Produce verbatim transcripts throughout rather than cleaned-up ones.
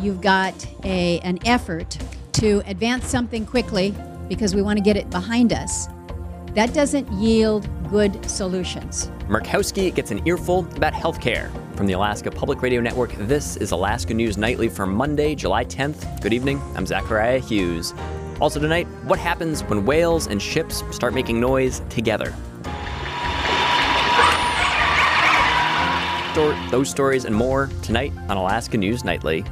you've got a an effort to advance something quickly because we want to get it behind us, that doesn't yield good solutions. Murkowski gets an earful about healthcare. From the Alaska Public Radio Network, this is Alaska News Nightly for Monday, July tenth. Good evening, I'm Zachariah Hughes. Also tonight, what happens when whales and ships start making noise together? Those stories and more tonight on Alaska News Nightly.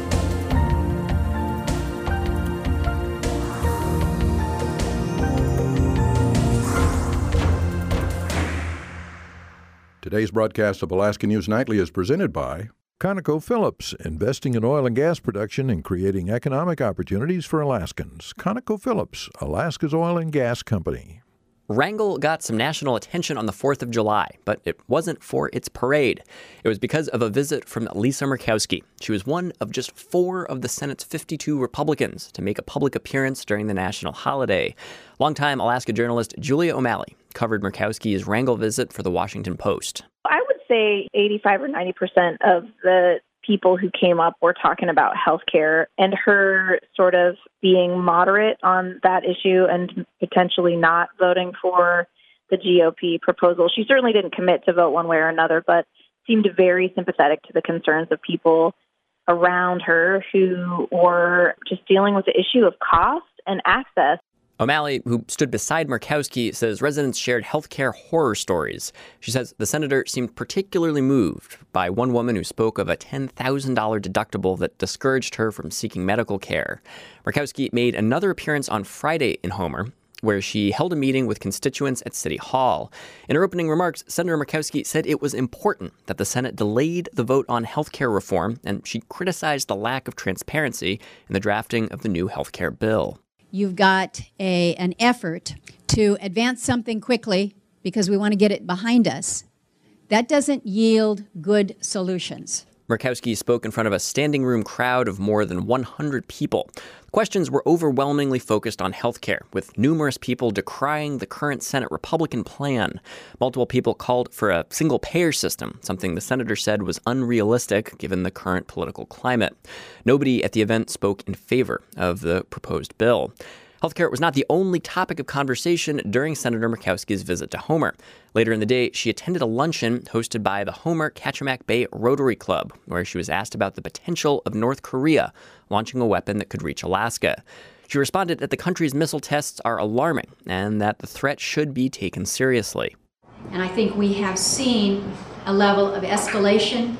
Today's broadcast of Alaska News Nightly is presented by ConocoPhillips, investing in oil and gas production and creating economic opportunities for Alaskans. ConocoPhillips, Alaska's oil and gas company. Wrangell got some national attention on the fourth of July, but it wasn't for its parade. It was because of a visit from Lisa Murkowski. She was one of just four of the Senate's fifty-two Republicans to make a public appearance during the national holiday. Longtime Alaska journalist Julia O'Malley covered Murkowski's Wrangell visit for the Washington Post. I would say eighty-five or ninety percent of the people who came up were talking about healthcare, and her sort of being moderate on that issue and potentially not voting for the G O P proposal. She certainly didn't commit to vote one way or another, but seemed very sympathetic to the concerns of people around her who were just dealing with the issue of cost and access. O'Malley, who stood beside Murkowski, says residents shared healthcare horror stories. She says the senator seemed particularly moved by one woman who spoke of a ten thousand dollars deductible that discouraged her from seeking medical care. Murkowski made another appearance on Friday in Homer, where she held a meeting with constituents at City Hall. In her opening remarks, Senator Murkowski said it was important that the Senate delayed the vote on healthcare reform, and she criticized the lack of transparency in the drafting of the new healthcare bill. You've got a an effort to advance something quickly because we want to get it behind us. That doesn't yield good solutions. Murkowski spoke in front of a standing room crowd of more than one hundred people. Questions were overwhelmingly focused on healthcare, with numerous people decrying the current Senate Republican plan. Multiple people called for a single-payer system, something the senator said was unrealistic given the current political climate. Nobody at the event spoke in favor of the proposed bill. Healthcare was not the only topic of conversation during Senator Murkowski's visit to Homer. Later in the day, she attended a luncheon hosted by the Homer Kachemak Bay Rotary Club, where she was asked about the potential of North Korea launching a weapon that could reach Alaska. She responded that the country's missile tests are alarming and that the threat should be taken seriously. And I think we have seen a level of escalation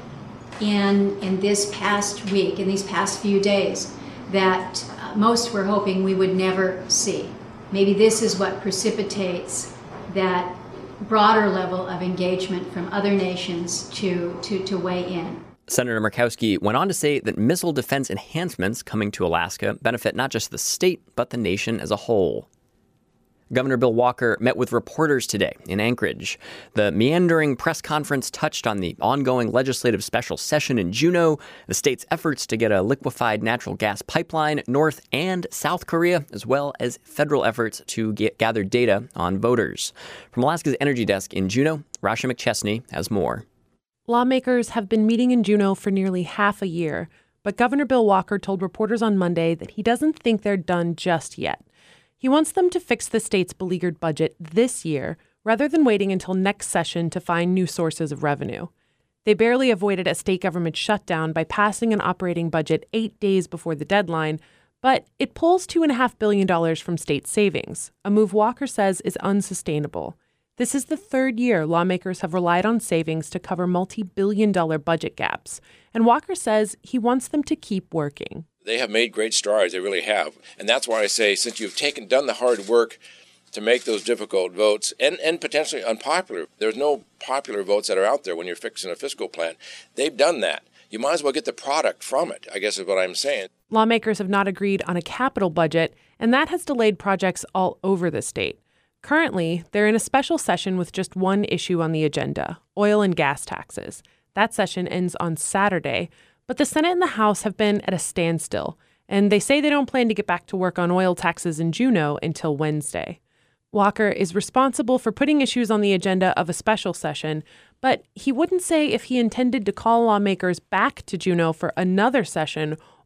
in, in this past week, in these past few days, that uh, most were hoping we would never see. Maybe this is what precipitates that broader level of engagement from other nations to, to, to weigh in. Senator Murkowski went on to say that missile defense enhancements coming to Alaska benefit not just the state, but the nation as a whole. Governor Bill Walker met with reporters today in Anchorage. The meandering press conference touched on the ongoing legislative special session in Juneau, the state's efforts to get a liquefied natural gas pipeline North and South Korea, as well as federal efforts to get, gather data on voters. From Alaska's Energy Desk in Juneau, Rasha McChesney has more. Lawmakers have been meeting in Juneau for nearly half a year, but Governor Bill Walker told reporters on Monday that he doesn't think they're done just yet. He wants them to fix the state's beleaguered budget this year, rather than waiting until next session to find new sources of revenue. They barely avoided a state government shutdown by passing an operating budget eight days before the deadline, but it pulls two point five billion dollars from state savings, a move Walker says is unsustainable. This is the third year lawmakers have relied on savings to cover multi-billion dollar budget gaps, and Walker says he wants them to keep working. They have made great strides, they really have. And that's why I say, since you've taken done the hard work to make those difficult votes, and, and potentially unpopular, there's no popular votes that are out there when you're fixing a fiscal plan. They've done that. You might as well get the product from it, I guess is what I'm saying. Lawmakers have not agreed on a capital budget, and that has delayed projects all over the state. Currently, they're in a special session with just one issue on the agenda, oil and gas taxes. That session ends on Saturday, but the Senate and the House have been at a standstill, and they say they don't plan to get back to work on oil taxes in Juneau until Wednesday. Walker is responsible for putting issues on the agenda of a special session, but he wouldn't say if he intended to call lawmakers back to Juneau for another session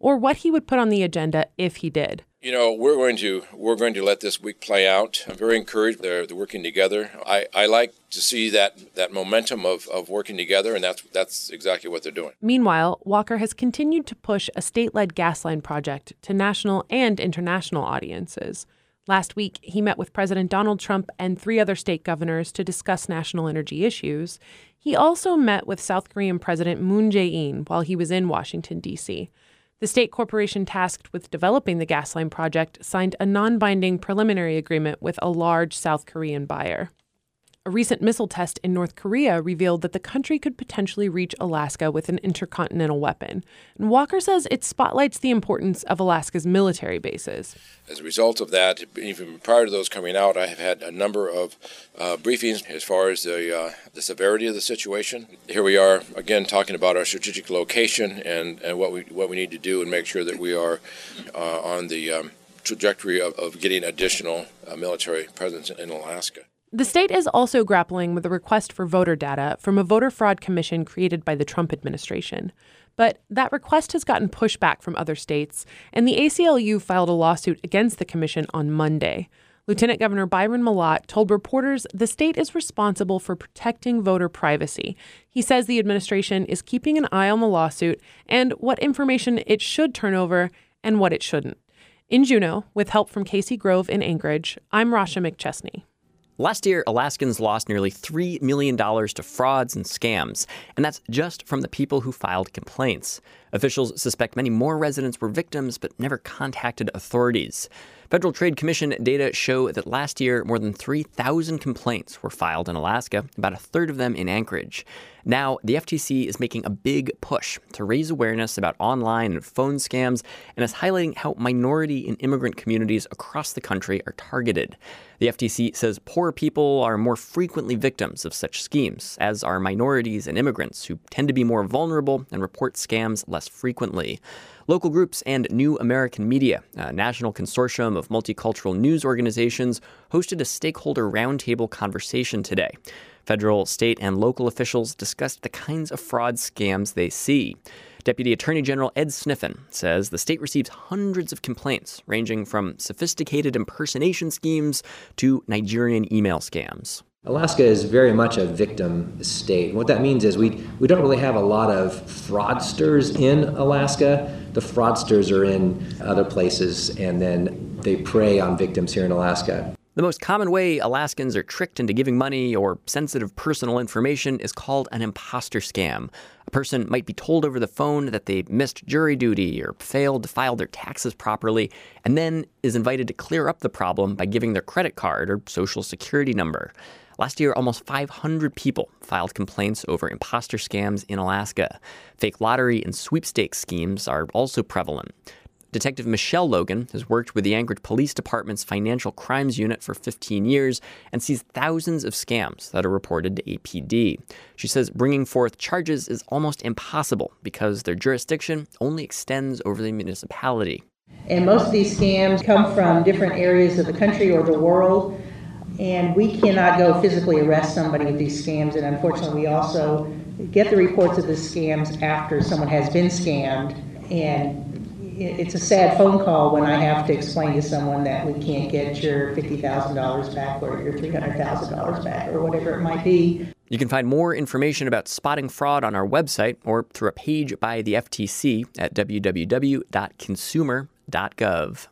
or what he would put on the agenda if he did. You know, we're going to we're going to let this week play out. I'm very encouraged. They're, they're working together. I, I like to see that that momentum of, of working together, and that's that's exactly what they're doing. Meanwhile, Walker has continued to push a state-led gas line project to national and international audiences. Last week, he met with President Donald Trump and three other state governors to discuss national energy issues. He also met with South Korean President Moon Jae-in while he was in Washington, D C The state corporation tasked with developing the gas line project signed a non-binding preliminary agreement with a large South Korean buyer. A recent missile test in North Korea revealed that the country could potentially reach Alaska with an intercontinental weapon. And Walker says it spotlights the importance of Alaska's military bases. As a result of that, even prior to those coming out, I have had a number of uh, briefings as far as the uh, the severity of the situation. Here we are again talking about our strategic location and, and what we what we need to do and make sure that we are uh, on the um, trajectory of, of getting additional uh, military presence in Alaska. The state is also grappling with a request for voter data from a voter fraud commission created by the Trump administration. But that request has gotten pushback from other states, and the A C L U filed a lawsuit against the commission on Monday. Lieutenant Governor Byron Mallott told reporters the state is responsible for protecting voter privacy. He says the administration is keeping an eye on the lawsuit and what information it should turn over and what it shouldn't. In Juneau, with help from Casey Grove in Anchorage, I'm Rasha McChesney. Last year, Alaskans lost nearly three million dollars to frauds and scams, and that's just from the people who filed complaints. Officials suspect many more residents were victims but never contacted authorities. Federal Trade Commission data show that last year, more than three thousand complaints were filed in Alaska, about a third of them in Anchorage. Now, the F T C is making a big push to raise awareness about online and phone scams and is highlighting how minority and immigrant communities across the country are targeted. The F T C says poor people are more frequently victims of such schemes, as are minorities and immigrants who tend to be more vulnerable and report scams less frequently. Local groups and New American Media, a national consortium of multicultural news organizations, hosted a stakeholder roundtable conversation today. Federal, state, and local officials discussed the kinds of fraud scams they see. Deputy Attorney General Ed Sniffen says the state receives hundreds of complaints, ranging from sophisticated impersonation schemes to Nigerian email scams. Alaska is very much a victim state. What that means is we we don't really have a lot of fraudsters in Alaska. The fraudsters are in other places, and then they prey on victims here in Alaska. The most common way Alaskans are tricked into giving money or sensitive personal information is called an imposter scam. A person might be told over the phone that they missed jury duty or failed to file their taxes properly, and then is invited to clear up the problem by giving their credit card or social security number. Last year, almost five hundred people filed complaints over imposter scams in Alaska. Fake lottery and sweepstakes schemes are also prevalent. Detective Michelle Logan has worked with the Anchorage Police Department's Financial Crimes Unit for fifteen years and sees thousands of scams that are reported to A P D. She says bringing forth charges is almost impossible because their jurisdiction only extends over the municipality. And most of these scams come from different areas of the country or the world, and we cannot go physically arrest somebody with these scams. And unfortunately, we also get the reports of the scams after someone has been scammed, and it's a sad phone call when I have to explain to someone that we can't get your fifty thousand dollars back or your three hundred thousand dollars back or whatever it might be. You can find more information about spotting fraud on our website or through a page by the F T C at w w w dot consumer dot gov.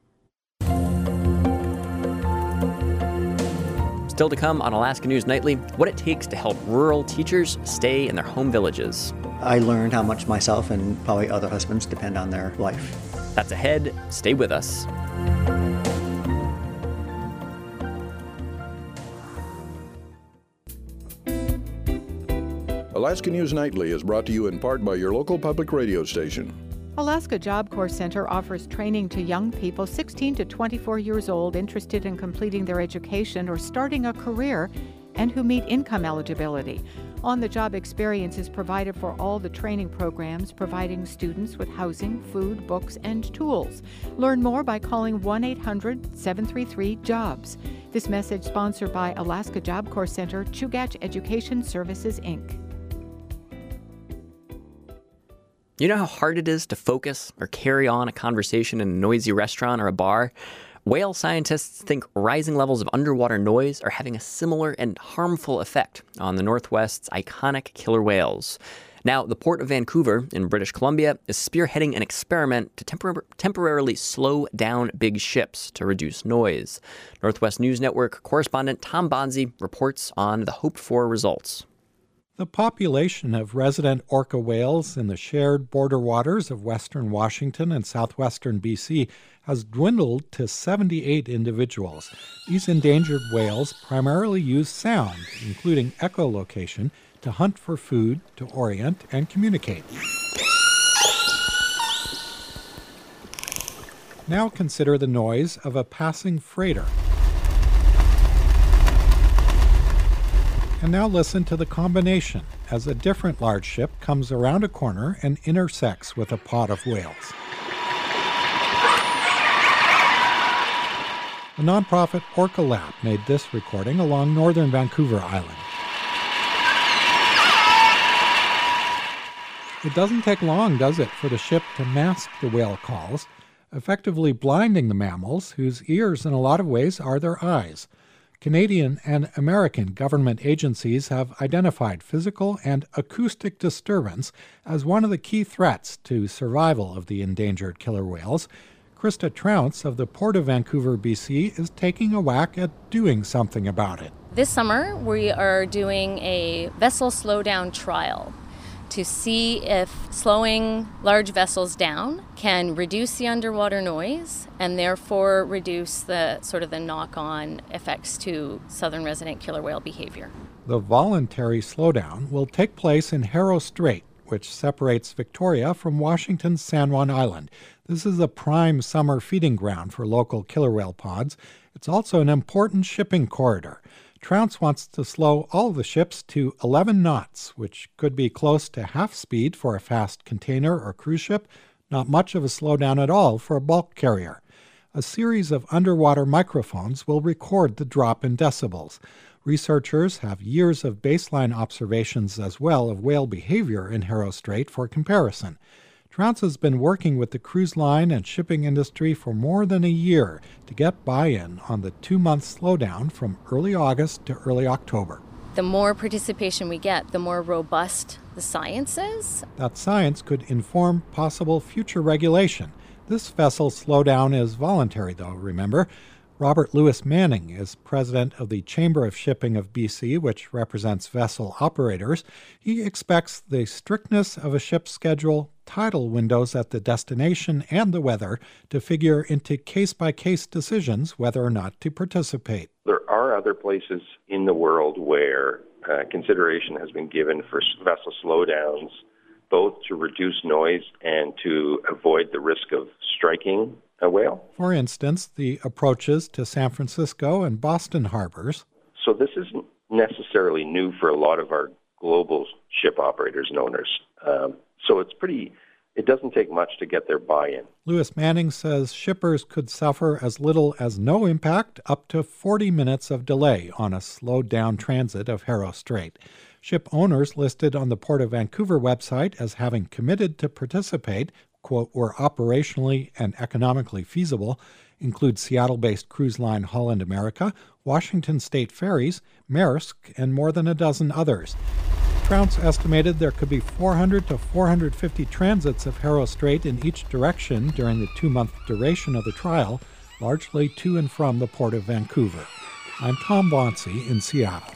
Still to come on Alaska News Nightly, what it takes to help rural teachers stay in their home villages. I learned how much myself and probably other husbands depend on their life. That's ahead. Stay with us. Alaska News Nightly is brought to you in part by your local public radio station. Alaska Job Corps Center offers training to young people sixteen to twenty-four years old interested in completing their education or starting a career and who meet income eligibility. On-the-job experience is provided for all the training programs, providing students with housing, food, books, and tools. Learn more by calling one eight hundred seven three three jobs. This message sponsored by Alaska Job Corps Center, Chugach Education Services, Incorporated. You know how hard it is to focus or carry on a conversation in a noisy restaurant or a bar? Whale scientists think rising levels of underwater noise are having a similar and harmful effect on the Northwest's iconic killer whales. Now, the Port of Vancouver in British Columbia is spearheading an experiment to tempor- temporarily slow down big ships to reduce noise. Northwest News Network correspondent Tom Bonzi reports on the hoped-for results. The population of resident orca whales in the shared border waters of western Washington and southwestern B C has dwindled to seventy-eight individuals. These endangered whales primarily use sound, including echolocation, to hunt for food, to orient, and communicate. Now consider the noise of a passing freighter. And now listen to the combination as a different large ship comes around a corner and intersects with a pod of whales. The nonprofit Orca Lab made this recording along northern Vancouver Island. It doesn't take long, does it, for the ship to mask the whale calls, effectively blinding the mammals, whose ears in a lot of ways are their eyes. Canadian and American government agencies have identified physical and acoustic disturbance as one of the key threats to survival of the endangered killer whales. Krista Trounce of the Port of Vancouver, B C, is taking a whack at doing something about it. This summer, we are doing a vessel slowdown trial to see if slowing large vessels down can reduce the underwater noise and therefore reduce the sort of the knock-on effects to southern resident killer whale behavior. The voluntary slowdown will take place in Haro Strait, which separates Victoria from Washington's San Juan Island. This is a prime summer feeding ground for local killer whale pods. It's also an important shipping corridor. Trounce wants to slow all the ships to eleven knots, which could be close to half speed for a fast container or cruise ship, not much of a slowdown at all for a bulk carrier. A series of underwater microphones will record the drop in decibels. Researchers have years of baseline observations as well of whale behavior in Haro Strait for comparison. Trounce has been working with the cruise line and shipping industry for more than a year to get buy-in on the two-month slowdown from early August to early October. The more participation we get, the more robust the science is. That science could inform possible future regulation. This vessel slowdown is voluntary, though, remember. Robert Louis Manning is president of the Chamber of Shipping of B C, which represents vessel operators. He expects the strictness of a ship's schedule, tidal windows at the destination, and the weather to figure into case-by-case decisions whether or not to participate. There are other places in the world where uh, consideration has been given for vessel slowdowns, both to reduce noise and to avoid the risk of striking a whale. For instance, the approaches to San Francisco and Boston harbors. So this isn't necessarily new for a lot of our global ship operators and owners. Um, so it's pretty, it doesn't take much to get their buy-in. Louis Manning says shippers could suffer as little as no impact, up to forty minutes of delay on a slowed-down transit of Haro Strait. Ship owners listed on the Port of Vancouver website as having committed to participate, quote, were operationally and economically feasible, include Seattle-based cruise line Holland America, Washington State Ferries, Maersk, and more than a dozen others. Trounce estimated there could be four hundred to four hundred fifty transits of Haro Strait in each direction during the two-month duration of the trial, largely to and from the Port of Vancouver. I'm Tom Bonzi in Seattle.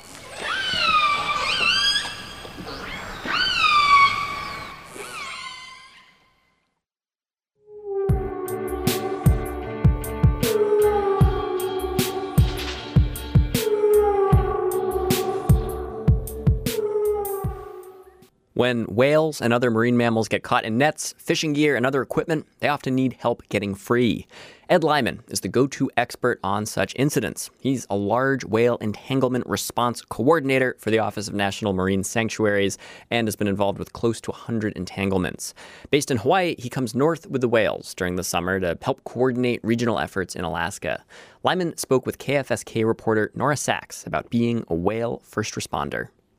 When whales and other marine mammals get caught in nets, fishing gear, and other equipment, they often need help getting free. Ed Lyman is the go-to expert on such incidents. He's a large whale entanglement response coordinator for the Office of National Marine Sanctuaries and has been involved with close to one hundred entanglements. Based in Hawaii, he comes north with the whales during the summer to help coordinate regional efforts in Alaska. Lyman spoke with K F S K reporter Nora Sachs about being a whale first responder.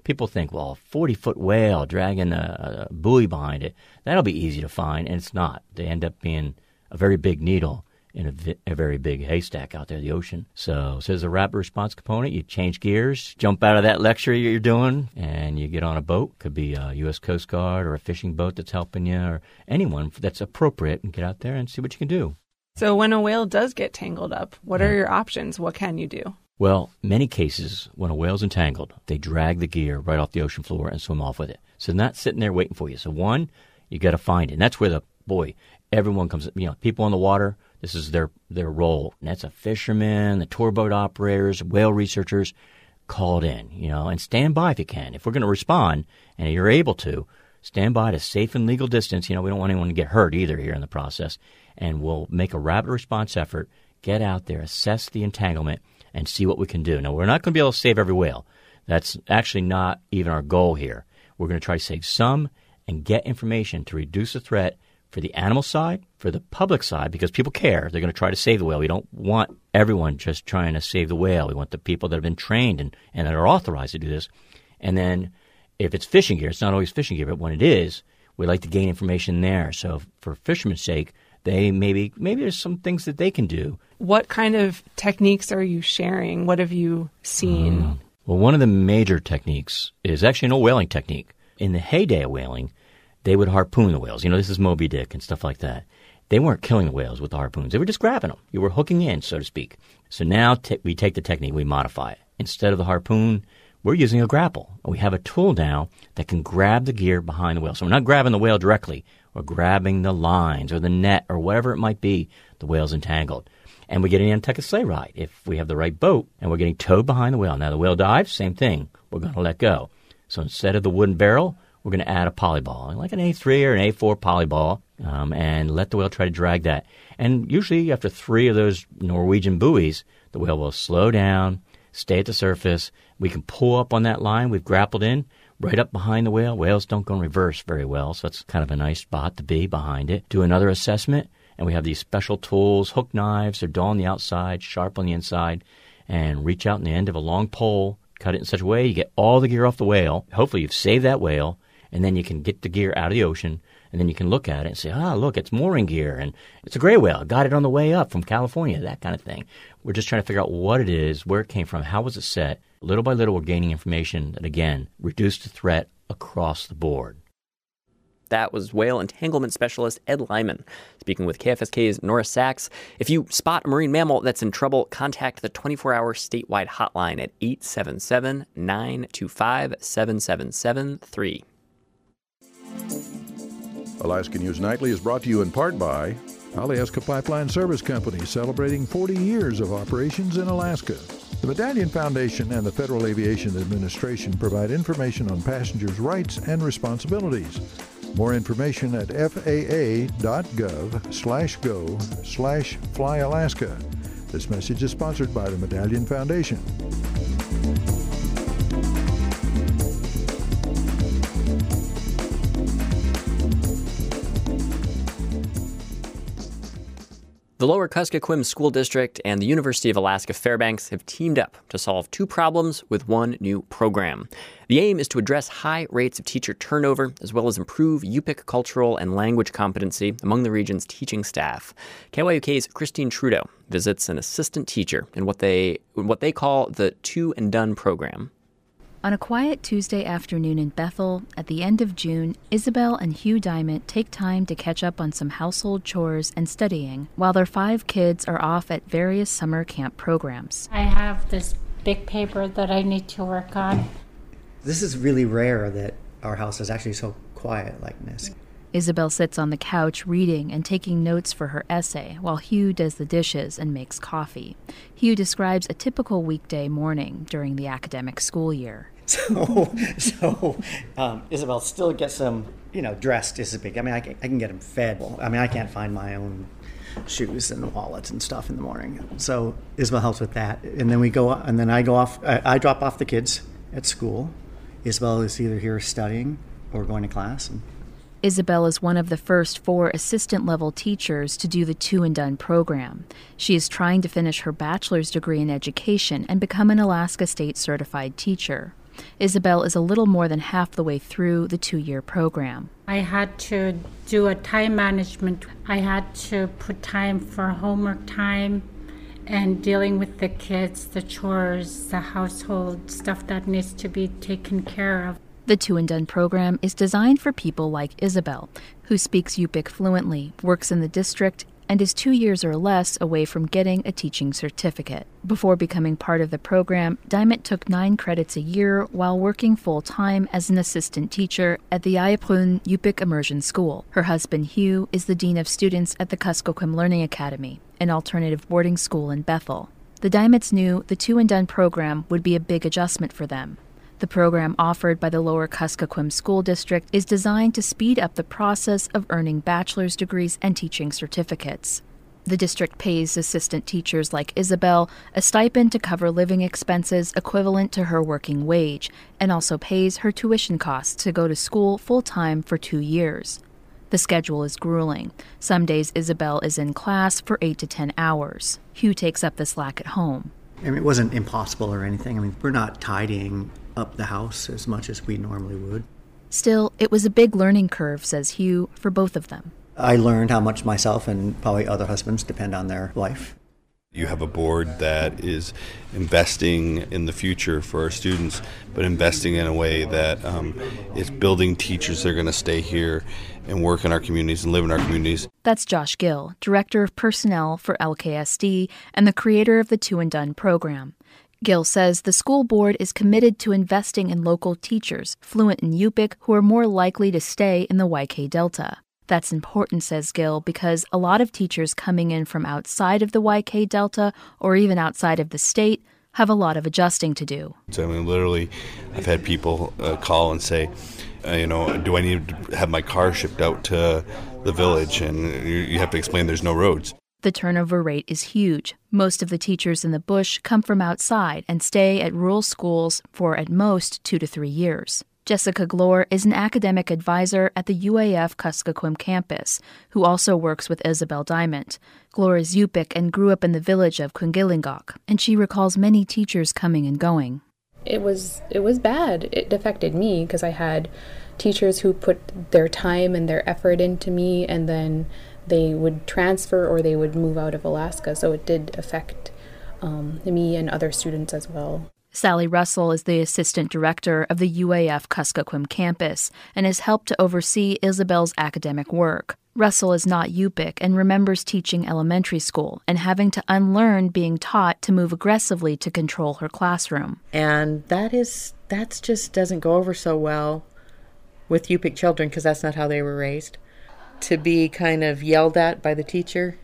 People think, well, a forty-foot whale dragging a, a buoy behind it, that'll be easy to find, and it's not. They end up being a very big needle in a, vi- a very big haystack out there in the ocean. So, so there's a rapid response component. You change gears, jump out of that lecture you're doing, and you get on a boat. Could be a U S Coast Guard or a fishing boat that's helping you, or anyone that's appropriate, and get out there and see what you can do. So when a whale does get tangled up, what are your options? What can you do? Well, many cases, when a whale's entangled, they drag the gear right off the ocean floor and swim off with it. So they're not sitting there waiting for you. So one, you got to find it. And that's where the, boy, everyone comes, you know, people on the water, this is their, their role. And that's a fisherman, the tour boat operators, whale researchers, called in, you know, and stand by if you can. If we're going to respond, and you're able to, stand by at a safe and legal distance. You know, we don't want anyone to get hurt either here in the process. And we'll make a rapid response effort, get out there, assess the entanglement, and see what we can do. Now, we're not going to be able to save every whale. That's actually not even our goal here. We're going to try to save some and get information to reduce the threat for the animal side, for the public side, because people care. They're going to try to save the whale. We don't want everyone just trying to save the whale. We want the people that have been trained and, and that are authorized to do this. And then if it's fishing gear, it's not always fishing gear, but when it is, we like to gain information there. So for fishermen's sake, they maybe maybe there's some things that they can do. What kind of techniques are you sharing? What have you seen? Uh, well, one of the major techniques is actually an whaling technique. In the heyday of whaling, they would harpoon the whales. You know, this is Moby Dick and stuff like that. They weren't killing the whales with the harpoons. They were just grabbing them. You were hooking in, so to speak. So now t- we take the technique, we modify it. Instead of the harpoon, we're using a grapple. We have a tool now that can grab the gear behind the whale. So we're not grabbing the whale directly. We're grabbing the lines or the net or whatever it might be. The whale's entangled. And we get an Nantucket sleigh ride if we have the right boat, and we're getting towed behind the whale. Now, the whale dives, same thing. We're going to let go. So instead of the wooden barrel, we're going to add a polyball, like an A three or an A four polyball, um, and let the whale try to drag that. And usually after three of those Norwegian buoys, the whale will slow down, stay at the surface. We can pull up on that line we've grappled in, right up behind the whale. Whales don't go in reverse very well, so that's kind of a nice spot to be behind it. Do another assessment, and we have these special tools, hook knives. They're dull on the outside, sharp on the inside, and reach out in the end of a long pole, cut it in such a way you get all the gear off the whale. Hopefully you've saved that whale, and then you can get the gear out of the ocean, and then you can look at it and say, ah, look, it's mooring gear, and it's a gray whale. Got it on the way up from California, that kind of thing. We're just trying to figure out what it is, where it came from, how was it set. Little by little, we're gaining information that, again, reduce the threat across the board. That was whale entanglement specialist Ed Lyman speaking with K F S K's Nora Sachs. If you spot a marine mammal that's in trouble, contact the twenty-four hour statewide hotline at eight seven seven, nine two five, seven seven seven three. Alaska News Nightly is brought to you in part by Alyeska Pipeline Service Company, celebrating forty years of operations in Alaska. The Medallion Foundation and the Federal Aviation Administration provide information on passengers' rights and responsibilities. More information at faa.gov slash go slash fly Alaska. This message is sponsored by the Medallion Foundation. The Lower Kuskokwim School District and the University of Alaska Fairbanks have teamed up to solve two problems with one new program. The aim is to address high rates of teacher turnover, as well as improve Yupik cultural and language competency among the region's teaching staff. K Y U K's Christine Trudeau visits an assistant teacher in what they what they call the Two and Done program. On a quiet Tuesday afternoon in Bethel, at the end of June, Isabel and Hugh Diamond take time to catch up on some household chores and studying, while their five kids are off at various summer camp programs. I have this big paper that I need to work on. This is really rare that our house is actually so quiet like this. Isabel sits on the couch reading and taking notes for her essay, while Hugh does the dishes and makes coffee. Hugh describes a typical weekday morning during the academic school year. So, so um, Isabel still gets them, you know, dressed is a big. I mean, I can, I can get them fed. I mean, I can't find my own shoes and wallets and stuff in the morning. So Isabel helps with that, and then we go, and then I go off. I, I drop off the kids at school. Isabel is either here studying or going to class. And Isabel is one of the first four assistant-level teachers to do the Two and Done program. She is trying to finish her bachelor's degree in education and become an Alaska State certified teacher. Isabel is a little more than half the way through the two-year program. I had to do a time management. I had to put time for homework time and dealing with the kids, the chores, the household stuff that needs to be taken care of. The Two and Done program is designed for people like Isabel, who speaks Yupik fluently, works in the district, and is two years or less away from getting a teaching certificate. Before becoming part of the program, Diamond took nine credits a year while working full-time as an assistant teacher at the Ayaprun Yupik Immersion School. Her husband, Hugh, is the dean of students at the Kuskokwim Learning Academy, an alternative boarding school in Bethel. The Diamonds knew the Two and Done program would be a big adjustment for them. The program offered by the Lower Kuskokwim School District is designed to speed up the process of earning bachelor's degrees and teaching certificates. The district pays assistant teachers like Isabel a stipend to cover living expenses equivalent to her working wage, and also pays her tuition costs to go to school full-time for two years. The schedule is grueling. Some days Isabel is in class for eight to ten hours. Hugh takes up the slack at home. I mean, it wasn't impossible or anything. I mean, we're not tidying up the house as much as we normally would. Still, it was a big learning curve, says Hugh, for both of them. I learned how much myself and probably other husbands depend on their wife. You have a board that is investing in the future for our students, but investing in a way that um, is building teachers that are going to stay here and work in our communities and live in our communities. That's Josh Gill, Director of Personnel for L K S D and the creator of the Two and Done program. Gill says the school board is committed to investing in local teachers fluent in Yupik who are more likely to stay in the Y K Delta. That's important, says Gill, because a lot of teachers coming in from outside of the Y K Delta or even outside of the state have a lot of adjusting to do. So, I mean, literally, I've had people uh, call and say, uh, you know, do I need to have my car shipped out to the village? And you, you have to explain there's no roads. The turnover rate is huge. Most of the teachers in the bush come from outside and stay at rural schools for at most two to three years. Jessica Glore is an academic advisor at the U A F Kuskokwim campus, who also works with Isabel Diamond. Glore is Yupik and grew up in the village of Kwingilingok, and she recalls many teachers coming and going. It was it was bad. It affected me because I had teachers who put their time and their effort into me, and then they would transfer or they would move out of Alaska. So it did affect um, me and other students as well. Sally Russell is the assistant director of the U A F Kuskokwim campus and has helped to oversee Isabel's academic work. Russell is not Yupik and remembers teaching elementary school and having to unlearn being taught to move aggressively to control her classroom. And that is that's just doesn't go over so well with Yupik children because that's not how they were raised. To be kind of yelled at by the teacher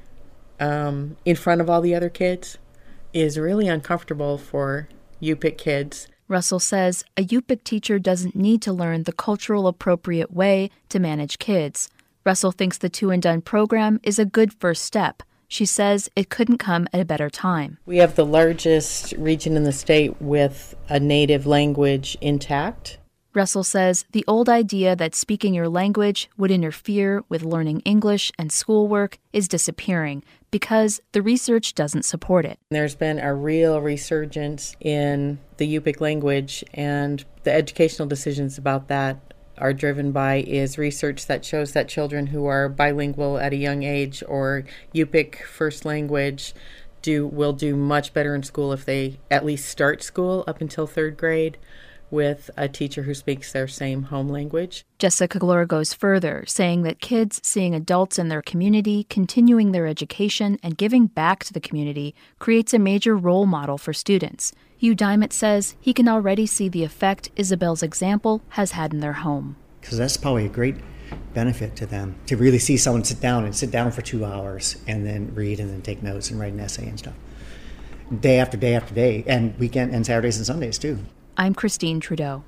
um, in front of all the other kids is really uncomfortable for Yupik kids. Russell says a Yupik teacher doesn't need to learn the cultural appropriate way to manage kids. Russell thinks the Two and Done program is a good first step. She says it couldn't come at a better time. We have the largest region in the state with a native language intact. Russell says the old idea that speaking your language would interfere with learning English and schoolwork is disappearing because the research doesn't support it. There's been a real resurgence in the Yupik language, and the educational decisions about that are driven by is research that shows that children who are bilingual at a young age or Yupik first language do will do much better in school if they at least start school up until third grade with a teacher who speaks their same home language. Jessica Glore goes further, saying that kids seeing adults in their community continuing their education and giving back to the community creates a major role model for students. Hugh Diamond says he can already see the effect Isabel's example has had in their home. Because that's probably a great benefit to them, to really see someone sit down and sit down for two hours and then read and then take notes and write an essay and stuff. Day after day after day, and weekend and Saturdays and Sundays too. I'm Christine Trudeau.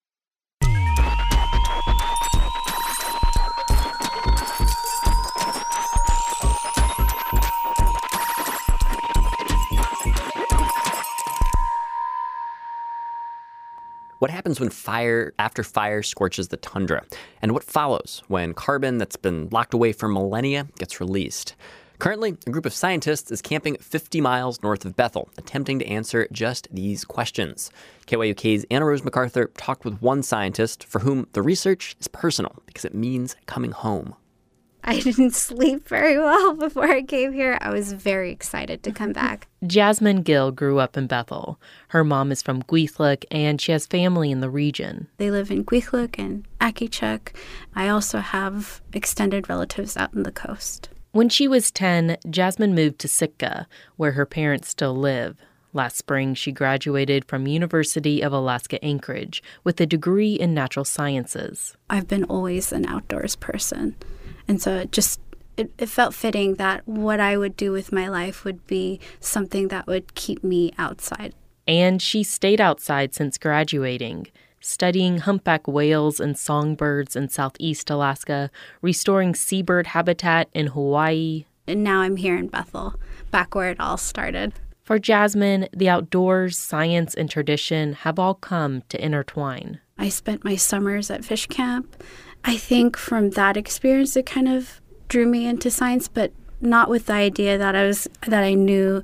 What happens when fire after fire scorches the tundra? And what follows when carbon that's been locked away for millennia gets released? Currently, a group of scientists is camping fifty miles north of Bethel, attempting to answer just these questions. K Y U K's Anna Rose MacArthur talked with one scientist for whom the research is personal because it means coming home. I didn't sleep very well before I came here. I was very excited to come back. Jasmine Gill grew up in Bethel. Her mom is from Gweithluck, and she has family in the region. They live in Gweithluck and Akichuk. I also have extended relatives out on the coast. When she was ten, Jasmine moved to Sitka, where her parents still live. Last spring, she graduated from University of Alaska Anchorage with a degree in natural sciences. I've been always an outdoors person. And so it just, it, it felt fitting that what I would do with my life would be something that would keep me outside. And she stayed outside since graduating, studying humpback whales and songbirds in southeast Alaska, restoring seabird habitat in Hawaii. And now I'm here in Bethel, back where it all started. For Jasmine, the outdoors, science, and tradition have all come to intertwine. I spent my summers at fish camp. I think from that experience, it kind of drew me into science, but not with the idea that I was that I knew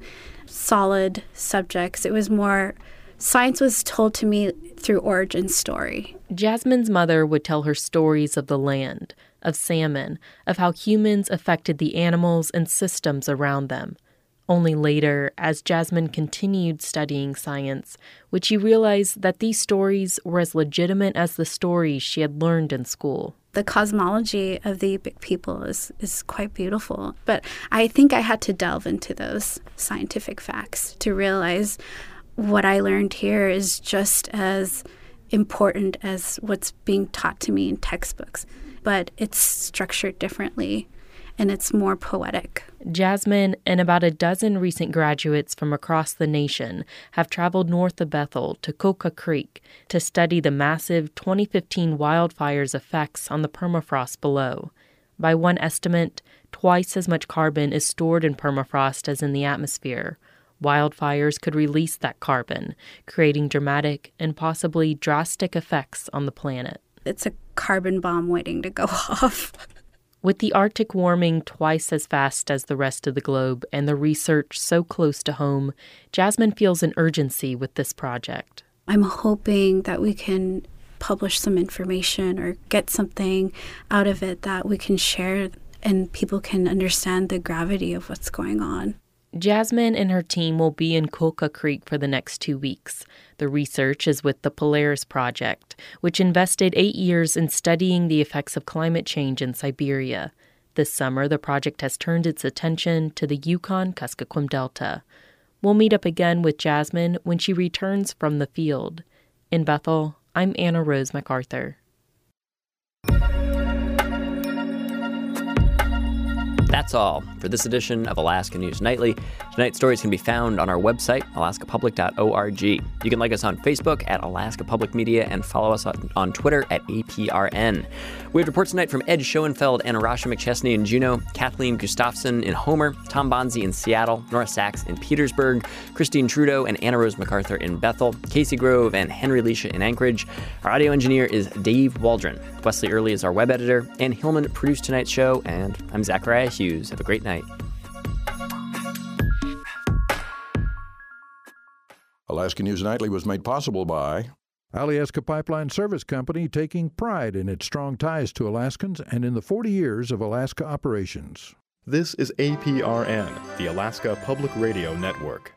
solid subjects. It was more, science was told to me through origin story. Jasmine's mother would tell her stories of the land, of salmon, of how humans affected the animals and systems around them. Only later, as Jasmine continued studying science, would she realize that these stories were as legitimate as the stories she had learned in school. The cosmology of the Yupik people is, is quite beautiful, but I think I had to delve into those scientific facts to realize what I learned here is just as important as what's being taught to me in textbooks, but it's structured differently. And it's more poetic. Jasmine and about a dozen recent graduates from across the nation have traveled north of Bethel to Coca Creek to study the massive twenty fifteen wildfires' effects on the permafrost below. By one estimate, twice as much carbon is stored in permafrost as in the atmosphere. Wildfires could release that carbon, creating dramatic and possibly drastic effects on the planet. It's a carbon bomb waiting to go off. With the Arctic warming twice as fast as the rest of the globe and the research so close to home, Jasmine feels an urgency with this project. I'm hoping that we can publish some information or get something out of it that we can share and people can understand the gravity of what's going on. Jasmine and her team will be in Coca Creek for the next two weeks. The research is with the Polaris Project, which invested eight years in studying the effects of climate change in Siberia. This summer, the project has turned its attention to the Yukon-Kuskokwim Delta. We'll meet up again with Jasmine when she returns from the field. In Bethel, I'm Anna Rose MacArthur. That's all for this edition of Alaska News Nightly. Tonight's stories can be found on our website, alaska public dot org. You can like us on Facebook at Alaska Public Media and follow us on, on Twitter at A P R N. We have reports tonight from Ed Schoenfeld and Arasha McChesney in Juneau, Kathleen Gustafson in Homer, Tom Bonzi in Seattle, Nora Sachs in Petersburg, Christine Trudeau and Anna Rose MacArthur in Bethel, Casey Grove and Henry Leisha in Anchorage. Our audio engineer is Dave Waldron. Wesley Early is our web editor. Ann Hillman produced tonight's show, and I'm Zachariah Hughes. Have a great night. Alaska News Nightly was made possible by Alyeska Pipeline Service Company, taking pride in its strong ties to Alaskans and in the forty years of Alaska operations. This is A P R N, the Alaska Public Radio Network.